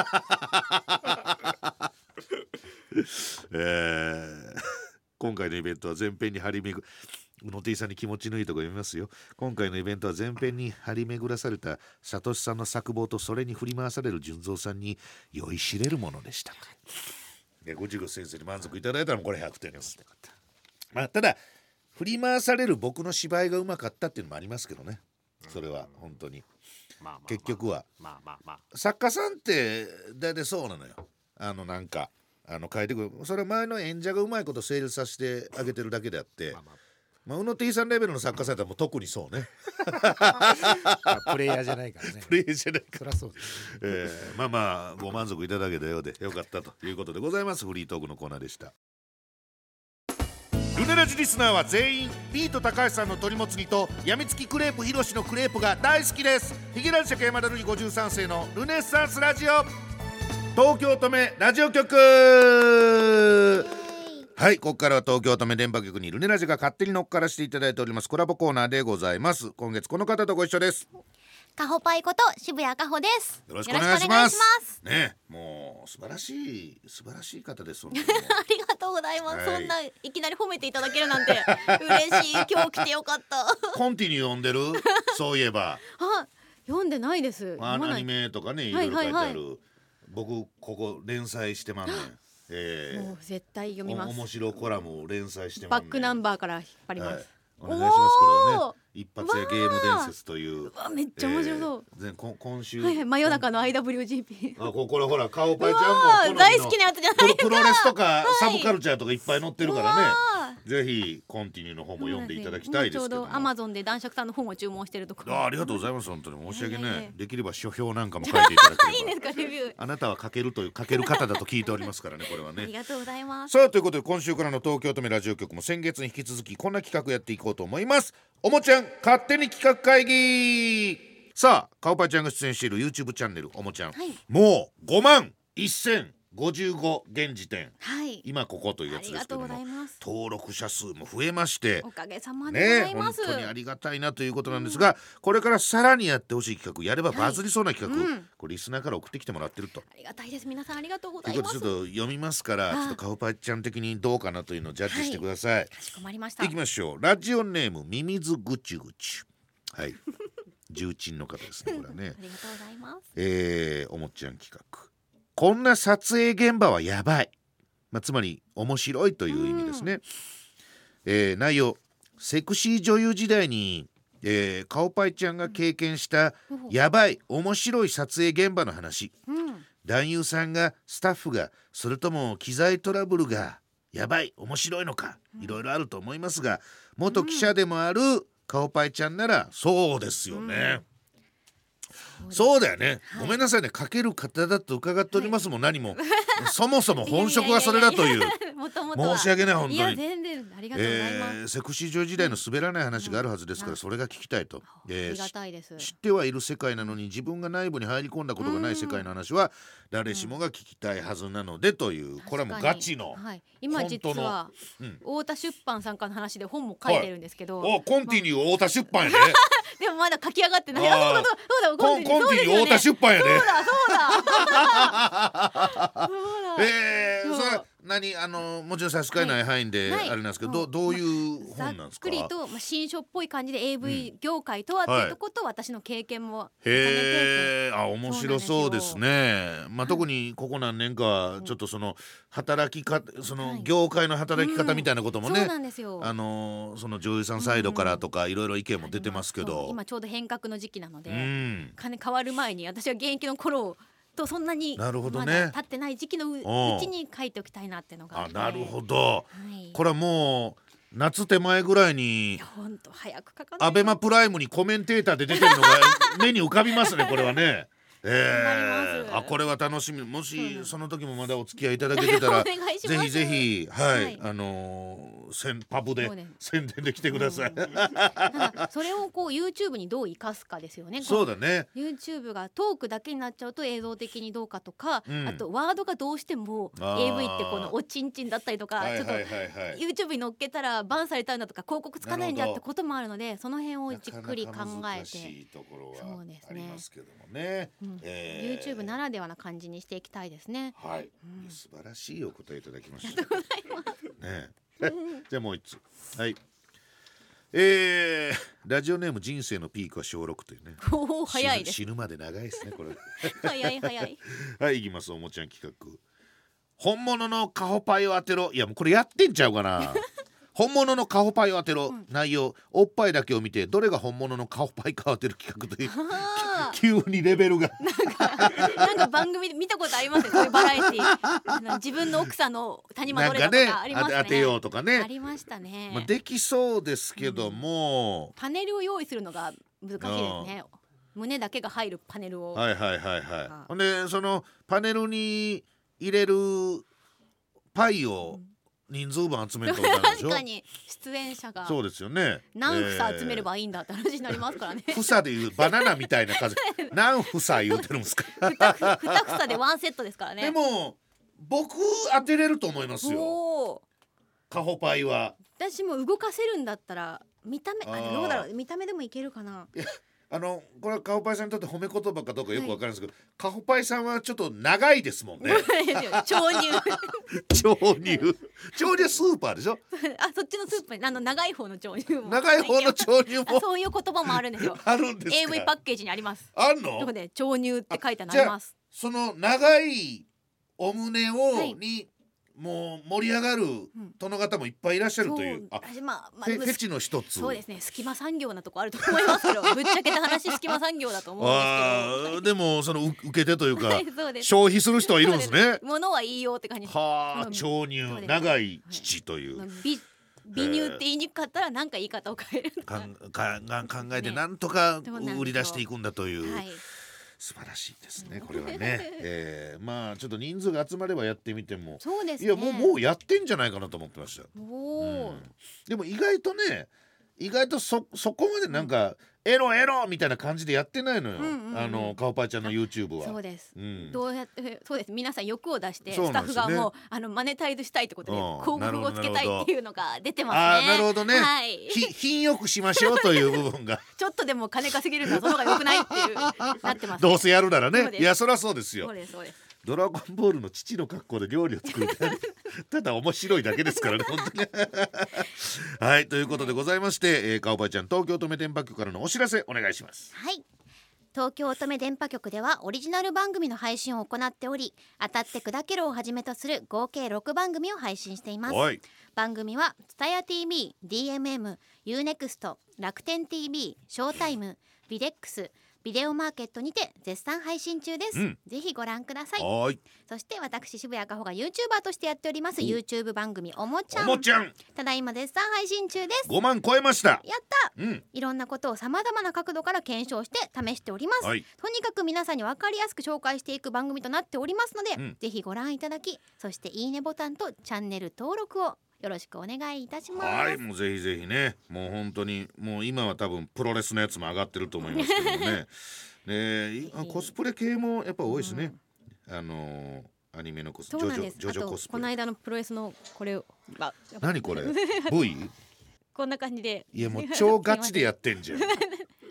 えー、今回のイベントは前編に張り巡る宇野 T さんに気持ちのいいとこ読みますよ。今回のイベントは前編に張り巡らされたサトシさんの作望とそれに振り回される純三さんに酔いしれるものでした。ごじゅうご先生に満足いただいたらもうこれひゃくてんです、まあ、ただ振り回される僕の芝居がうまかったっていうのもありますけどね。それは本当に、まあまあまあ、結局は、まあまあまあ、作家さんって大体そうなのよ。あのなんかあの書いてくるそれは前の演者がうまいこと成立させてあげてるだけであって、まあまあまあ、宇野 T さんレベルの作家さんだったらもう特にそうねプレイヤーじゃないからねプレイヤーじゃないからそりゃそうです、 えー、まあまあご満足いただけたようでよかったということでございます。フリートークのコーナーでした。ルネラジリスナーは全員ビートたかしさんの鳥もつ煮とやみつきクレープひろしのクレープが大好きです。ヒゲ男爵山田るいごじゅうさん世のルネッサンスラジオ東京都目ラジオ局。はい、ここからは東京都目電波局にルネラジが勝手に乗っからしていただいておりますコラボコーナーでございます。今月この方とご一緒です。 カホパイこと渋谷カホです。 よろしくお願いしますね。もう素晴らしい素晴らしい方です。ありがとうございます、はい、そんないきなり褒めていただけるなんて嬉しい。今日来てよかったコンティニュー読んでるそういえばあ、読んでないです。 アニメとかねいろいろ書いてある、はいはいはい、僕ここ連載してまんねんえー、 もう絶対読みます。 面白コラムを連載してます、ね、バックナンバーから引っ張ります、はい、 お願いします。これはね一発屋ゲーム伝説というわめっちゃ面白そう、 えー、今, 今週、 はいはい、真夜中の アイダブリュージーピーあこれほら顔パイちゃんも大好きなやつじゃないですか。 プロレスとか、はい、サブカルチャーとかいっぱい載ってるからねぜひコンティニューの方も読んでいただきたいですけども、 ちょうどアマゾンで男爵さんの本を注文してるところ。 あ, ありがとうございます。本当に申し訳ない、ね、できれば書評なんかも書いていただければいいんですかレビュー。 あなたは書けるという書ける方だと聞いておりますからねこれはねありがとうございます。 さあということで今週からの東京都目ラジオ局も先月に引き続きこんな企画やっていこうと思います。おもちゃん勝手に企画会議。さあカオパイちゃんが出演している YouTube チャンネルおもちゃん、はい、もうごまんせんごじゅうご現時点、はい、今ここというやつですけども登録者数も増えましておかげさまでございます、 ね、本当にありがたいなということなんですが、うん、これからさらにやってほしい企画やればバズりそうな企画、はいうん、これリスナーから送ってきてもらってると。 ありがたいです。皆さんありがとうございます。 ということでちょっと読みますからちょっとカオパイちゃん的にどうかなというのをジャッジしてください、はい、 かしこまりました。 いきましょう。ラジオネームミミズぐちぐちはい重鎮の方ですねこれはねありがとうございます。 えー、おもちゃん企画こんな撮影現場はやばい、まあ、つまり面白いという意味ですね、えー、内容セクシー女優時代に、えー、カオパイちゃんが経験したやばい面白い撮影現場の話、うん、男優さんがスタッフがそれとも機材トラブルがやばい面白いのかいろいろあると思いますが元記者でもあるカオパイちゃんならそうですよね、うんそうだよね、はい、ごめんなさいねかける方だと伺っておりますもん、はい、何もそもそも本職はそれだという申し訳ない本当に。いや全然ありがとうございます、 えー、セクシー女優時代の滑らない話があるはずですから、うん、それが聞きたいと、 えー、ありがたいです。 知ってはいる世界なのに自分が内部に入り込んだことがない世界の話は誰しもが聞きたいはずなのでという、うん、これはもうガチの、はい、 今実は、うん、太田出版さんからの話で本も書いてるんですけど、 はい、おコンティニュー太田出版やねでもまだ書き上がってない。あそうだそうだコンティニュー太田出版やね。 そうだそうだそうだえー、それ何あのもちろん差し支えない範囲ではいあれなんですけど、 はいどどういうざっ本なんですか。 くりと、まあ、新書っぽい感じで エーブイ 業界とはっていうとこと、私の経験も重ねてへえ、あ面白そうですね。まあ特にここ何年かちょっとその働きかその業界の働き方みたいなこともね、 そうなんですよ。 あのその女優さんサイドからとかいろいろ意見も出てますけそうど、 今ちょうど変革の時期なので、 うん金変わる前に私は現役の頃とそんなになるほどねまだ経ってない時期のううおうちに書いておきたいなっていうのがあって、 あなるほど、 はい、 これはもう夏手前ぐらいに本当早く書かないアベマプライムにコメンテーターで出てるのが目に浮かびますねこれはね。えー、 頑張りますあこれは楽しみ。もしそうなんですその時もまだお付き合いいただけてたらお願いしますぜひぜひはい、 はいあのー、せんパブでそうね宣伝で来てください。 うんただそれをこう YouTube にどう生かすかですよね。 そうだね。 YouTube がトークだけになっちゃうと映像的にどうかとか、 うんあとワードがどうしてもあーエーブイ ってこのおちんちんだったりとか、 はいはいちょっとはいはい YouTube に乗っけたらバンされたんだとか広告つかないんだなるほどってこともあるので、その辺をじっくり考なかなかえ難していところはそうですねありますけどもね。 うんえー YouTube ならではな感じにしていきたいですね。 はい、 うん素晴らしいお答えいただきました。ねえじゃあもう一つはい。えー、ラジオネーム人生のピークは小ろくというね。 おお早いです。 死ぬ死ぬまで長いですねこれ。 早い早い。 はい行きますおもちゃん企画。本物のカホパイを当てろ。いやもうこれやってんちゃうかな。本物のカホパイを当てろ、 うん内容おっぱいだけを見てどれが本物のカホパイかを当てる企画というあ急にレベルがーなんか番組で見たことありますよ。そういうバラエティー。あの自分の奥さんの谷間なんかねどれだとかありますね。 当てようとかあね、 りましたね。 まあ、できそうですけども、 パネルを用意するのが難しいですね。胸だけが入るパネルを。 はいはいはいはいあほんでそのパネルに入れるパイを人数分集めるとダメでしょ。 確かに出演者がそうですよね。 何房集めればいいんだって話になりますからね。 えー房でいうバナナみたいな数何房言うてるんですか。 二房でワンセットですからね。 でも僕当てれると思いますよおーカホパイは。 私も動かせるんだったら見た目ああーどうだろう見た目でもいけるかな。 あのこれはカホパイさんにとって褒め言葉かどうかよくわかるんですけど、カホパイさんはちょっと長いですもんね。 超乳超乳超乳スーパーでしょ。 あそっちのスープにあの長い方の超乳も長い方の超乳あもそういう言葉もあるんですよ。 あるんですか。 エーブイ パッケージにあります。 あんのそこで超乳って書いてあります。 その長いお胸を、 はいにもう盛り上がる殿方もいっぱいいらっしゃるという、 そうあ私まあまあでもフェフェチの一つ。 そうですね隙間産業なとこあると思いますけどぶっちゃけた話隙間産業だと思うんですけどあーでもそのう受け手というかはいそうです消費する人はいるんですね。 物はいいよって感じです。 はあうん超乳そうです長い乳という、 美美乳って言いにくかったら何か言い方を変えるかんかが考えてねなんとかでもなんと売り出していくんだという、 はい素晴らしいですねこれはね、えー、まあちょっと人数が集まればやってみてもそうですね。 いやもうもうやってんじゃないかなと思ってました。 おお、 うんでも意外とね意外とそそこまでなんか、エロエロみたいな感じでやってないのよ、 うんうんうんあのカオパイちゃんの YouTube は。 そうです。 うんどうやってそうです皆さん欲を出してそうスタッフなんですよねがもうあのマネタイズしたいってことでうん広告をつけたいっていうのが出てますね。 あーなるほどね、 はい。 ひ品よくしましょうという部分がちょっとでも金稼げるのはその方が良くないっていうなってます、 どうせやるならねそうですいやそりゃそうですよそう。ですそうです。 ドラゴンボールの父の格好で料理を作るただ面白いだけですからね本当にはいということでございまして、えー、カオパイちゃん東京都メ電波局からのお知らせお願いします。 はい。東京乙女電波局ではオリジナル番組の配信を行っており、当たって砕けろをはじめとする合計ろくばん組を配信しています。 はい番組は ツタヤ ティーブイ、ディーエムエム、ユーネクスト、楽天 ティーブイ、ショータイム、ビデックス、ビデオマーケットにて絶賛配信中です、 うんぜひご覧ください。 はいそして私渋谷かほが YouTuber としてやっております YouTube 番組おもちゃんおもちゃんただいま絶賛配信中です。 ごまん超えました。 やったうんいろんなことをさまざまな角度から検証して試しております、 はいとにかく皆さんに分かりやすく紹介していく番組となっておりますので、 うんぜひご覧いただきそしていいねボタンとチャンネル登録をよろしくお願いいたします。 はいもうぜひぜひねもう本当にもう今は多分プロレスのやつも上がってると思いますけどもねねいあコスプレ系もやっぱ多いですね、あのー、アニメのコスそうなんです。 ジョジョジョジョあとコスプレこの間のプロレスのこれが何これ V? こんな感じでいやもう超ガチでやってんじゃん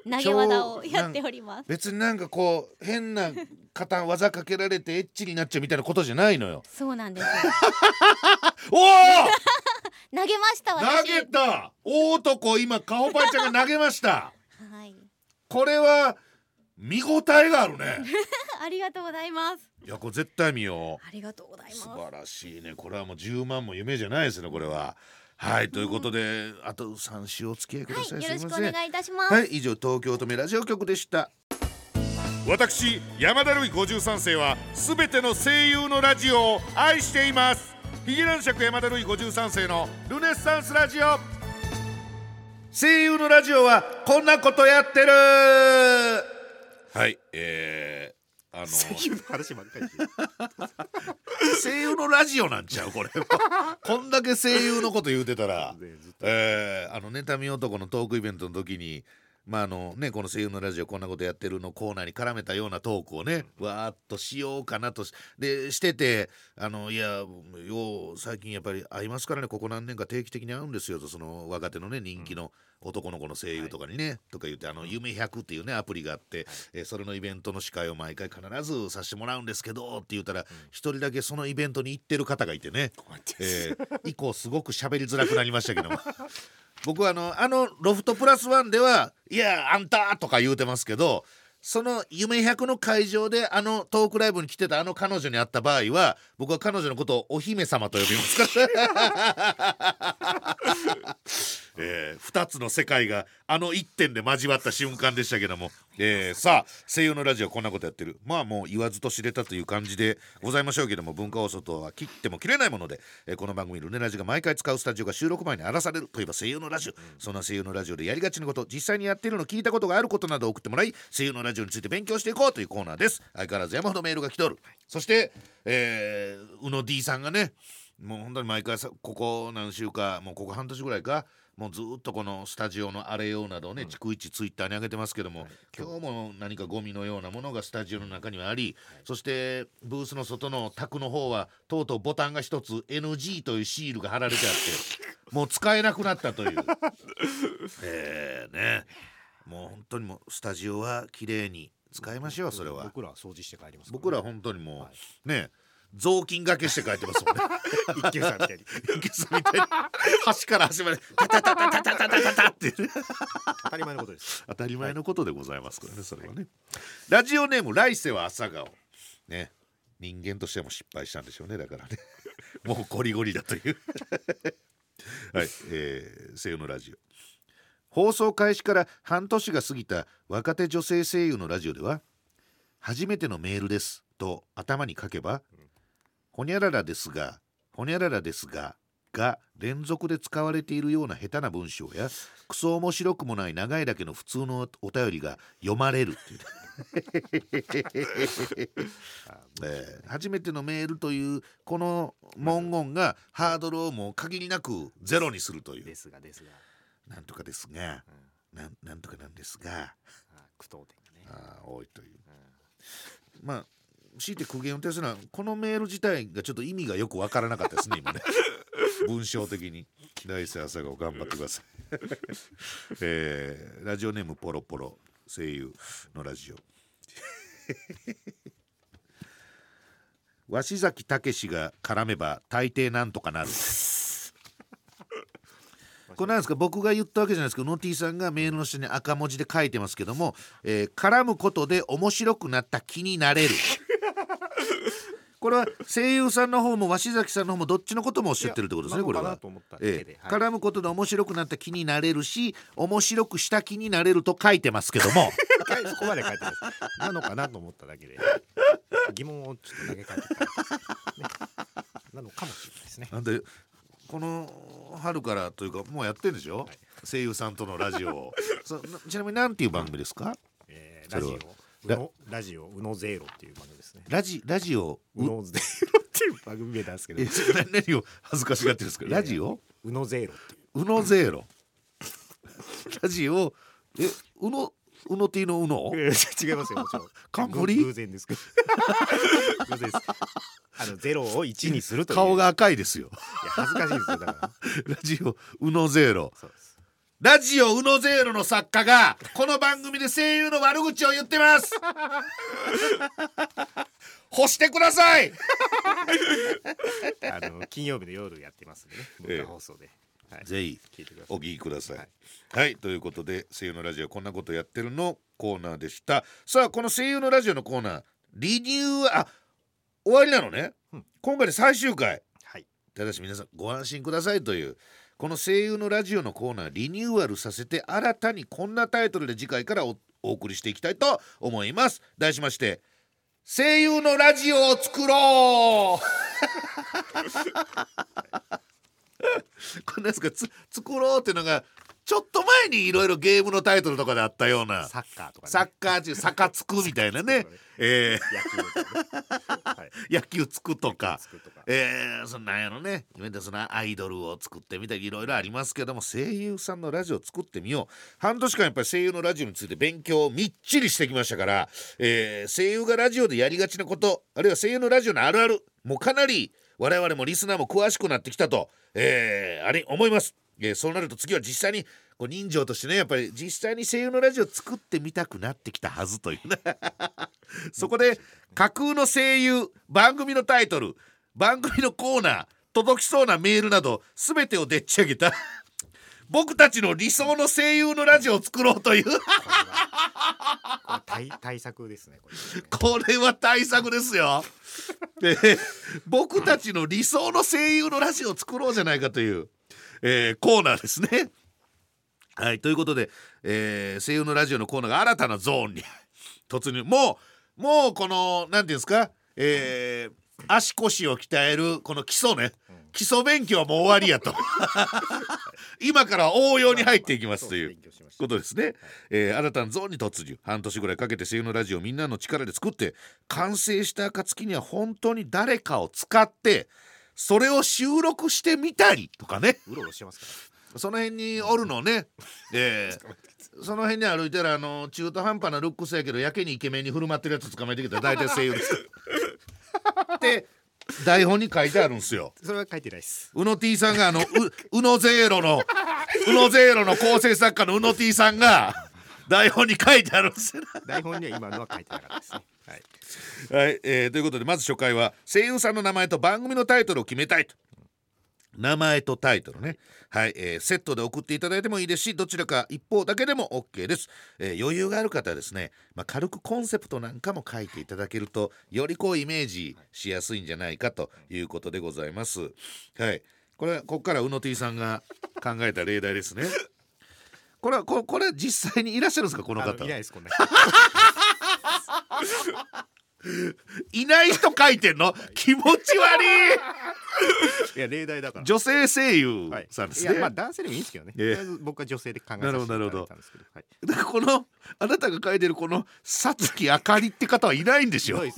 投げ技をやっております。 別になんかこう変な肩技かけられてエッチになっちゃうみたいなことじゃないのよ。 そうなんですよおお投げました投私。 げた大男、今カホパイちゃんが投げましたはい。 これは見応えがあるねありがとうございます。 いやこれ絶対見よう。 ありがとうございます。 素晴らしいね。これはもうじゅうまんも夢じゃないですねこれは。はい、ということで、あとさん週お付き合いください。 はい、よろしくおすいません。 願いいたします。 はい、以上東京都目ラジオ局でした。 私山田るいごじゅうさん世はすべての声優のラジオを愛しています。ヒゲ男爵山田るいごじゅうさん世のルネッサンスラジオ。 声優のラジオはこんなことやってる。はい、えー、あの声優の話ばっかり声優のラジオなんちゃうこれこんだけ声優のこと言うてたら、えー、あの妬み男のトークイベントの時にまああのね、この声優のラジオこんなことやってるのコーナーに絡めたようなトークをね、わーっとしようかなとしでしてて、あのいやよう最近やっぱり会いますからね、ここ何年か定期的に会うんですよと、その若手のね人気の男の子の声優とかにね、はい、とか言って、あの夢ひゃくっていうねアプリがあって、はい、えー、それのイベントの司会を毎回必ずさせてもらうんですけどって言ったら一、うん、人だけそのイベントに行ってる方がいてね、えー、以降すごく喋りづらくなりましたけども僕はあのあのロフトプラスワンではいやあんたとか言うてますけど、その夢ひゃくの会場であのトークライブに来てたあの彼女に会った場合は僕は彼女のことをお姫様と呼びますからえー、ふたつの世界があの一点で交わった瞬間でしたけども、えー、さあ声優のラジオこんなことやってる、まあもう言わずと知れたという感じでございましょうけども、文化放送とは切っても切れないもので、えー、この番組ルネラジが毎回使うスタジオが収録前に荒らされるといえば声優のラジオ、うん、そんな声優のラジオでやりがちなこと、実際にやっているの聞いたことがあることなどを送ってもらい、声優のラジオについて勉強していこうというコーナーです。相変わらず山ほどメールが来ておる。そして、えー、宇野 D さんがね、もう本当に毎回さここ何週かもうここ半年ぐらいかもうずっとこのスタジオのあれようなどをね、うん、逐一ツイッターに上げてますけども、はい、今日も何かゴミのようなものがスタジオの中にはあり、はい、そしてブースの外の卓の方はとうとうボタンが一つ エヌジー というシールが貼られてあってもう使えなくなったというえーね、もう本当にもうスタジオは綺麗に使いましょう。それは僕らは掃除して帰りますから、ね、 僕らは本当にもう、はい、ね雑巾がけして帰ってますもんね一休さんみたいに一休さんみたいに端から端までタタタタタタタタタタって当たり前のことです。 当たり前のことでございますからね、それはね。ラジオネーム来世は朝顔ね、人間としても失敗したんでしょうね、だからねもうゴリゴリだというはい、えー、声優のラジオ放送開始から半年が過ぎた若手女性声優のラジオでは、初めてのメールですと頭に書けば、ほにゃららですがほにゃららですがが連続で使われているような下手な文章や、クソ面白くもない長いだけの普通のお便りが読まれるっていうえー、初めてのメールというこの文言がハードルをもう限りなくゼロにするという、 ですがですがなんとかですが、うん、な, なんとかなんですが、 句読点がねあ多いという、うん、まあ強いて苦言を呈するのはこのメール自体がちょっと意味がよくわからなかったですね今ね文章的に。来世朝顔頑張ってください、えー、ラジオネームポロポロ声優のラジオ鷲崎武が絡めば大抵なんとかなるこれなんですか、僕が言ったわけじゃないですけど、ノティさんがメールの下に赤文字で書いてますけども、えー、絡むことで面白くなった気になれるこれは声優さんの方も鷲崎さんの方もどっちのこともおっしゃってるってことですね。これは、えー、絡むことで面白くなった気になれるし、面白くした気になれると書いてますけどもそこまで書いてますなのかなと思っただけで疑問をちょっと投げかけて、ね、なのかもしれないですね。 なんでこの春からというかもうやってるんでしょ、はい、声優さんとのラジオをちなみに何ていう番組ですか？ えー、ラジオうのラジオうのゼーロっていう番組ですね。 ラジラジオうのゼーロっていう番組名なんですけど何を恥ずかしがってるんですか？ラジオうのゼーロっていううのゼーロラジオえうのうの T のうの違いますよ、もちろん冠偶然ですけど偶然です。あのゼロをいちにするという顔が赤いですよ。 いや恥ずかしいですよだからラジオうのゼーロそうです。 ラジオウノゼーロの作家がこの番組で声優の悪口を言ってます干してくださいあの金曜日の夜やってますんでね、文化放送で、はい、 ぜひ聞いてください。 お聞きください。 はい、 はい、ということで声優のラジオこんなことやってるのコーナーでした。さあこの声優のラジオのコーナーリニューあ終わりなのね、うん、今回で最終回、 はい、 ただし皆さんご安心くださいというこの声優のラジオのコーナーリニューアルさせて新たにこんなタイトルで次回から お, お送りしていきたいと思います。題しまして声優のラジオを作ろうこんなやつがつ作ろうっていうのがちょっと前にいろいろゲームのタイトルとかであったようなサッカーとか、ね、 サッカー中サカつくみたいなねえー、野球つくとかえー、そんなんやろねそのアイドルを作ってみたりいろいろありますけども声優さんのラジオを作ってみよう。半年間やっぱり声優のラジオについて勉強をみっちりしてきましたから、えー、声優がラジオでやりがちなことあるいは声優のラジオのあるあるもうかなり我々もリスナーも詳しくなってきたと、えー、あれ思います。えー、そうなると次は実際にこう人情としてねやっぱり実際に声優のラジオを作ってみたくなってきたはずというねそこで架空の声優番組のタイトル番組のコーナー届きそうなメールなど全てをでっち上げた僕たちの理想の声優のラジオを作ろうというこれはこれ 対, 対策ですね。これ, ねこれは対策ですよで僕たちの理想の声優のラジオを作ろうじゃないかという、えー、コーナーですね。はいということで、えー、声優のラジオのコーナーが新たなゾーンに突入。もうもうこのなんていうんですか、えー足腰を鍛えるこの基礎ね、うん、基礎勉強はもう終わりやと今から応用に入っていきますということですね、はいえー、新たなゾーンに突入。半年ぐらいかけて声優のラジオをみんなの力で作って完成した暁には本当に誰かを使ってそれを収録してみたりとかねうろうろしてますからその辺におるのね、えー、その辺に歩いてるあの中途半端なルックスやけどやけにイケメンに振る舞ってるやつ捕まえてきたら大体声優ですって台本に書いてあるんですよ。 それは書いてないです。 うの T さんがあの う, うのゼーロのうのゼーロの構成作家のうの T さんが台本に書いてあるんですよ。 台本には今のは書いてなかったですね。 はい、はいえー、ということでまず初回は声優さんの名前と番組のタイトルを決めたいと。名前とタイトルね、はいえー、セットで送っていただいてもいいですしどちらか一方だけでも OK です、えー、余裕がある方はですね、まあ、軽くコンセプトなんかも書いていただけるとよりこうイメージしやすいんじゃないかということでございます。はいこれここからうの T さんが考えた例題ですね。これはここれ実際にいらっしゃるんですかこの方。 いないですこんないない人書いてんの気持ち悪いいや例題だから女性声優さんですね、 はい、いやまあ男性でもいいんですけどね、えー、僕は女性で考えさせていただいたんですけど、はい、 だからこのあなたが書いてるこのさつきあかりって方はいないんですよ。違う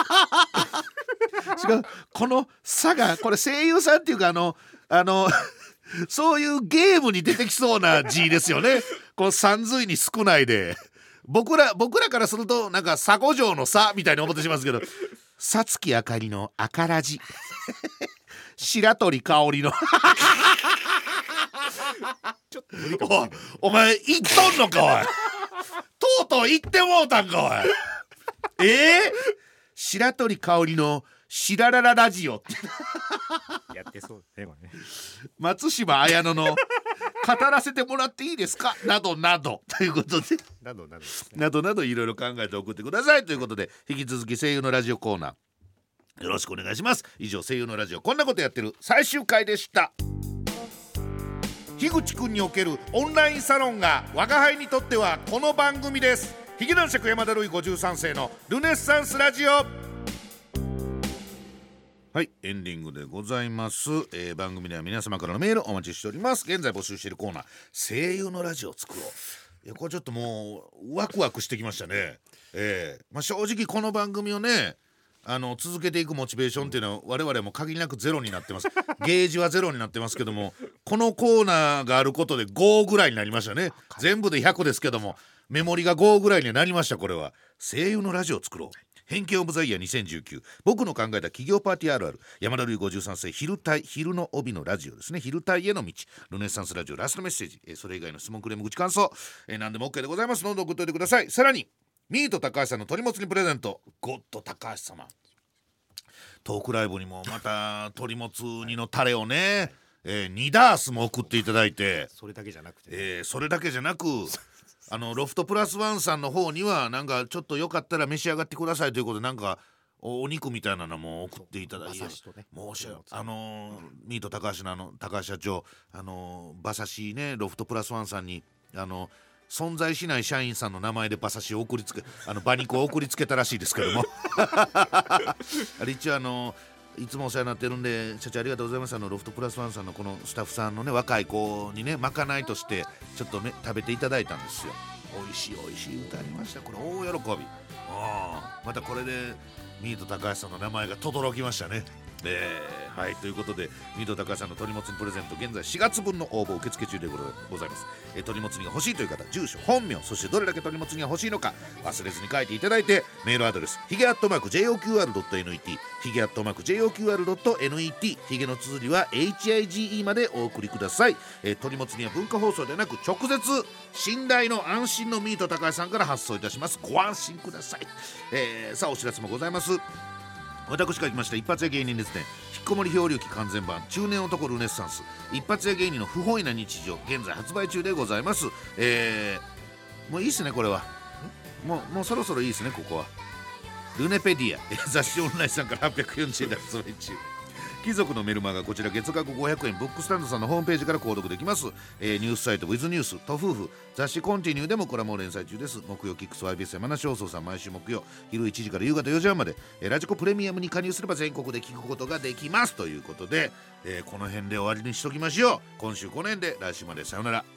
このさがこれ声優さんっていうかあのあのそういうゲームに出てきそうな字ですよねこのさんずいに少ないで僕ら僕らからするとなんか佐古城のさみたいに思ってしますけどさつきあかりのあからじ白鳥香織のちょっと無理かもしれない。 おお前言っとんのかおいとうとう言ってもうたんかおいえー、白鳥香織のしらららラジオってやってそうですねこれね。 松島綾乃の語らせてもらっていいですかなどなどということでなどなどですね、 などなどいろいろ考えて送ってくださいということで引き続き声優のラジオコーナーよろしくお願いします。以上声優のラジオこんなことやってる最終回でした。樋口くんにおけるオンラインサロンが我が輩にとってはこの番組です。ヒゲ男爵山田るいごじゅうさん世のルネッサンスラジオ。はいエンディングでございます、えー、番組では皆様からのメールお待ちしております。現在募集しているコーナー声優のラジオを作ろう。いやこれちょっともうワクワクしてきましたね、えーまあ、正直この番組をねあの続けていくモチベーションっていうのは我々も限りなくゼロになってますゲージはゼロになってますけどもこのコーナーがあることでごぐらいになりましたね。全部でひゃくですけどもメモリがごぐらいになりました。これは声優のラジオを作ろう。 偏見オブザイヤーにせんじゅうきゅう、僕の考えた企業パーティーあるある、山田るいごじゅうさん世昼帯、昼の帯のラジオですね。昼帯への道、ルネッサンスラジオラストメッセージ、えー、それ以外の質問クレーム口感想、えー、何でも OK でございます。どんどん送っておいてください。さらにミート高橋さんの鳥もつ煮プレゼント、ゴッド高橋様、トークライブにもまた鳥もつ煮のタレをね、えー、にダースも送っていただいて、 それだけじゃなくて、ね、 えー、それだけじゃなくあのロフトプラスワンさんの方にはなんかちょっとよかったら召し上がってくださいということで、なんか お, お肉みたいなのも送っていただいて、 馬刺しとね、 申し訳あのー、ミート高橋のあの高橋社長、あのー、馬刺しね、ロフトプラスワンさんにあの存在しない社員さんの名前で馬刺しを送りつけ、あの馬肉を送りつけたらしいですけどもあれ一応あのいつもお世話になってるんで、社長ありがとうございます。あのロフトプラスワンさんのこのスタッフさんのね、若い子にね、まかないとしてちょっとね食べていただいたんですよ。美味しい美味しい歌ありました。これ大喜び。あ、またこれでミート高橋さんの名前が轟きましたね。えー、はい、ということでミート高橋さんの鳥もつ煮プレゼント、現在しがつぶんの応募受付中でございます。えー、鳥もつ煮が欲しいという方、住所本名、そしてどれだけ鳥もつ煮が欲しいのか忘れずに書いていただいて、メールアドレスヒゲアットマーク ジェイオーキューアールドットエヌイーティー ヒゲアットマーク ジェイオーキューアールドットエヌイーティー、ヒゲの綴りは エイチアイジーイー までお送りください。えー、鳥もつ煮は文化放送ではなく直接信頼の安心のミート高橋さんから発送いたします。ご安心ください。えー、さあお知らせもございます。私が行きました一発屋芸人ですね、引っこもり漂流記完全版中年男ルネッサンス一発屋芸人の不本意な日常、現在発売中でございます。えー、もういいっすね、これはもう、もうそろそろいいですね。ここはルネペディア雑誌オンラインさんからはっぴゃくよんじゅうえんで発売中。貴族のメルマガ、こちら月額ごひゃくえん、ブックスタンドさんのホームページから購読できます。えー、ニュースサイト With ニュースと夫婦雑誌コンティニューでもコラムを連載中です。木曜キックス ワイビーエス 山梨放送さん、毎週木曜昼いちじから夕方よじはんまで、えー、ラジコプレミアムに加入すれば全国で聞くことができますということで、えー、この辺で終わりにしときましょう。今週この辺で、来週までさよなら。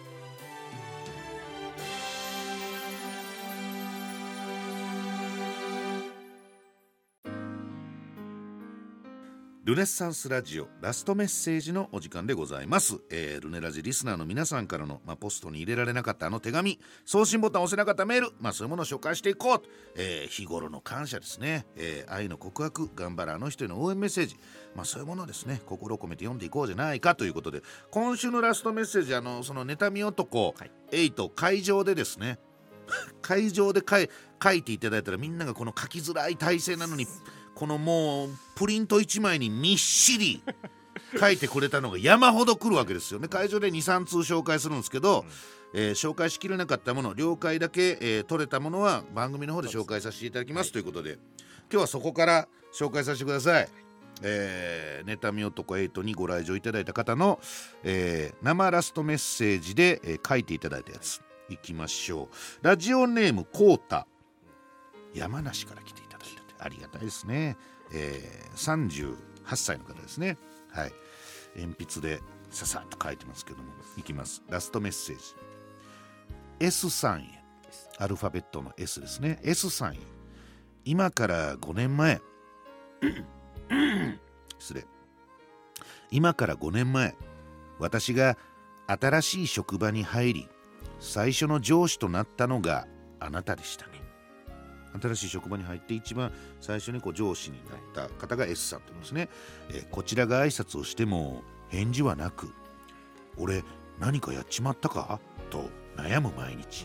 ルネッサンスラジオラストメッセージのお時間でございます。えー、ルネラジリスナーの皆さんからの、まあ、ポストに入れられなかったあの手紙、送信ボタンを押せなかったメール、まあ、そういうものを紹介していこうと、えー、日頃の感謝ですね、えー、愛の告白、頑張るあの人への応援メッセージ、まあ、そういうものをですね、心を込めて読んでいこうじゃないかということで、今週のラストメッセージ、あのその妬み男エイト会場でですね会場で書い、書いていただいたら、みんながこの書きづらい体勢なのに、このもうプリントいちまいにみっしり書いてくれたのが山ほど来るわけですよね。会場で にさん通紹介するんですけど、うん、えー、紹介しきれなかったもの、了解だけ、えー、取れたものは番組の方で紹介させていただきますということで、はい、今日はそこから紹介させてください。えー、妬み男エイトにご来場いただいた方の、えー、生ラストメッセージで、えー、書いていただいたやついきましょう。ラジオネームコータ、山梨から来ていただいてありがたいですね。えー、さんじゅうはっさいの方ですね。はい、鉛筆でささっと書いてますけども、いきます。ラストメッセージ エス さんへ、アルファベットの S ですね。 エス さんへ、今からごねんまえ失礼今からごねんまえ、私が新しい職場に入り最初の上司となったのがあなたでしたね。新しい職場に入って一番最初にこう上司になった方が S さんということですね。えー、こちらが挨拶をしても返事はなく、俺何かやっちまったかと悩む毎日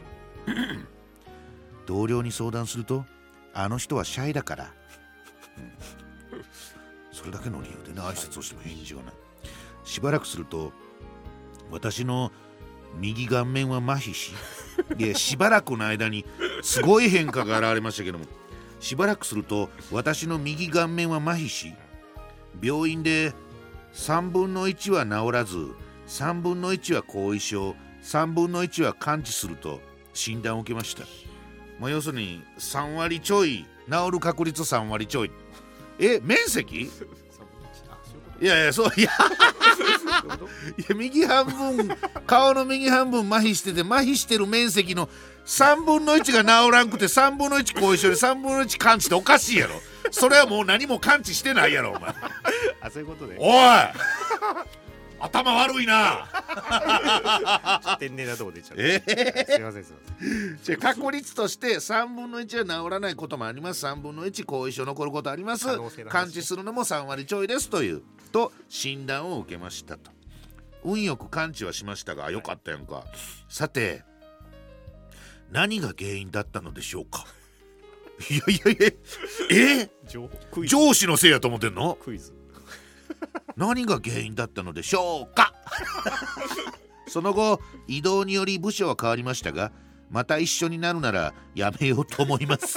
同僚に相談すると、あの人はシャイだから、うん、それだけの理由でね、挨拶をしても返事がない。しばらくすると、私の右顔面は麻痺し、でしばらくの間にすごい変化が現れましたけども、しばらくすると私の右顔面は麻痺し、病院でさんぶんのいちは治らずさんぶんのいちは後遺症、さんぶんのいちは完治すると診断を受けました。まあ、要するにさんわりちょい、治る確率さんわりちょい。え、面積いやいや、そういやいや、右半分、顔の右半分麻痺してて、麻痺してる面積のさんぶんのいちが治らんくてさんぶんのいち後遺症でさんぶんのいち完治っておかしいやろ。それはもう何も完治してないやろお前あ、そういうことで。 おい頭悪いな天然なとこ出ちゃう、 えー、 すいませんすいません。 確率としてさんぶんのいちは治らないこともあります。さんぶんのいち後遺症残ることあります。 可能性の話完治するのもさんわりちょいですというと診断を受けましたと。運よく完治はしましたがよかったやんか。さて何が原因だったのでしょうか。いやいやいやえ上クイズ上司のせいやと思ってんの。 クイズ何が原因だったのでしょうか。その後異動により部署は変わりましたがまた一緒になるならやめようと思います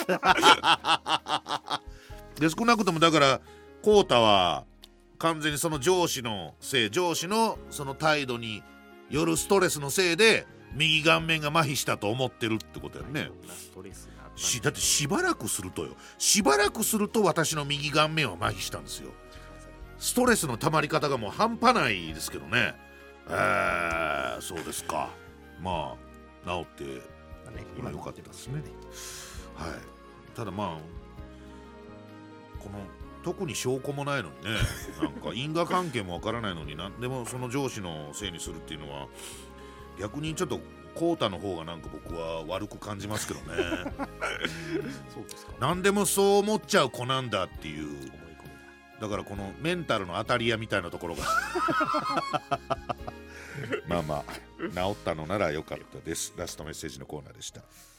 で少なくともだからコウタは完全にその上司のせい上司のその態度によるストレスのせいで右顔面が麻痺したと思ってるってことやね。 ストレスがあったしだってしばらくするとよしばらくすると私の右顔面は麻痺したんですよ。ストレスの溜まり方がもう半端ないですけどね。えー、そうですか。まあ治ってね今良かったですね。はい。ただまあこの特に証拠もないのにねなんか因果関係もわからないのに何でもその上司のせいにするっていうのは逆にちょっとコウタの方がなんか僕は悪く感じますけどねそうですか。 何でもそう思っちゃう子なんだっていう。 思い込みだからこのメンタルの当たり屋みたいなところがまあまあ治ったのなら良かったです。ラストメッセージのコーナーでした。